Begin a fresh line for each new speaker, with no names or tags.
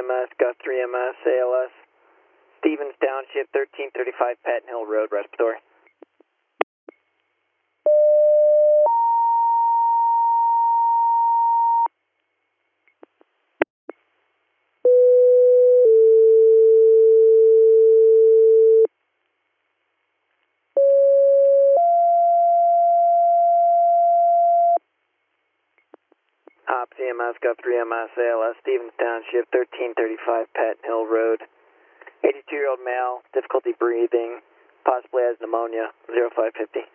EMS, Gus 3 EMS, ALS. Stevens Township, 1335 Patton Hill Road, respiratory. Ops EMS, Gus 3 EMS, ALS, Stevens Township, 1335 Patton Hill Road. 82-year-old male, difficulty breathing, possibly has pneumonia, 0550.